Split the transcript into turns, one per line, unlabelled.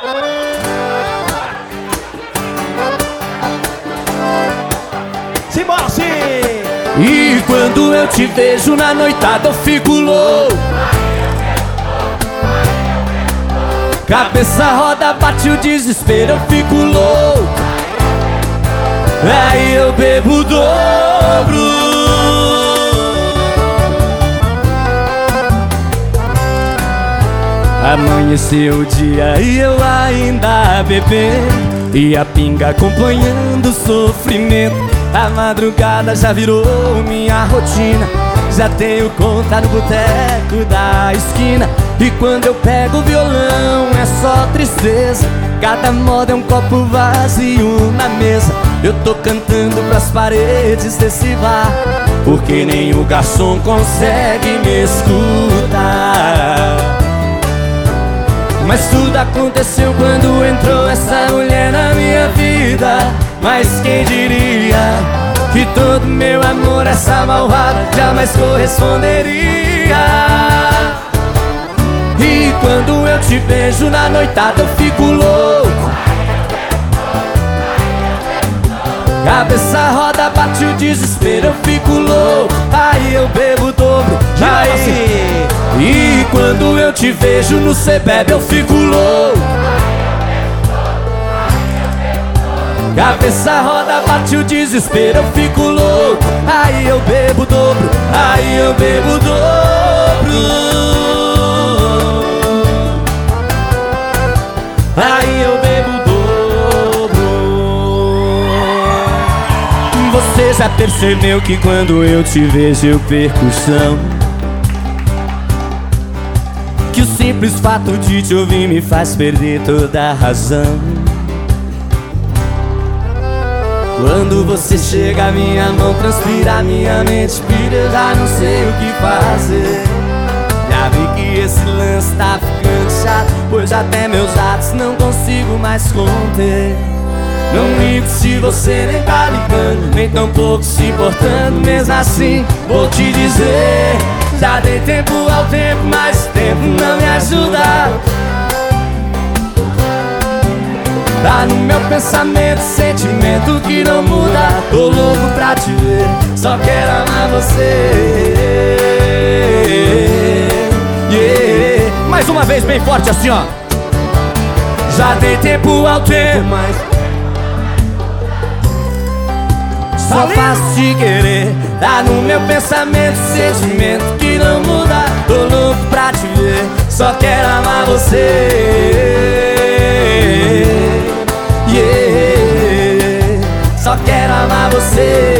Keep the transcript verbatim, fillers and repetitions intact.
Simbora, sim!
E quando eu te vejo na noitada eu fico louco. Cabeça roda, bate o desespero, eu fico louco. Aí eu bebo o dobro. Amanheceu o dia e eu ainda bebendo, e a pinga acompanhando o sofrimento. A madrugada já virou minha rotina. Já tenho conta no boteco da esquina. E quando eu pego o violão é só tristeza. Cada moda é um copo vazio na mesa. Eu tô cantando pras paredes desse bar, porque nem o garçom consegue me escutar. Mas tudo aconteceu quando entrou essa mulher na minha vida. Mas quem diria que todo meu amor essa malvada jamais corresponderia. E quando eu te vejo na noitada eu fico louco. Cabeça roda, bate o desespero, eu fico louco. Aí eu bebo o dobro. Aí, e quando eu te vejo no cê bebe eu fico louco. Cabeça roda, bate o desespero, eu fico louco. Aí eu bebo o dobro. Aí eu bebo o dobro. Aí eu bebo o dobro. Você já percebeu que quando eu te vejo eu perco o chão? Que o simples fato de te ouvir me faz perder toda a razão. Quando você chega, minha mão transpira, minha mente pira, eu já não sei o que fazer. Já vi que esse lance tá ficando chato, pois até meus atos não consigo mais conter. Não ligo se você nem tá ligando, nem tão pouco se importando. Mesmo assim, vou te dizer, já dei tempo ao tempo, mas o tempo não me ajuda. Tá no meu pensamento, sentimento que não muda. Tô louco pra te ver, só quero amar você. Yeah. Mais uma vez bem forte assim, ó. Já dei tempo ao tempo, mas só faço te querer. Tá no meu pensamento, sentimento que não muda. Tô louco pra te ver, só quero amar você. Yeah. Só quero amar você.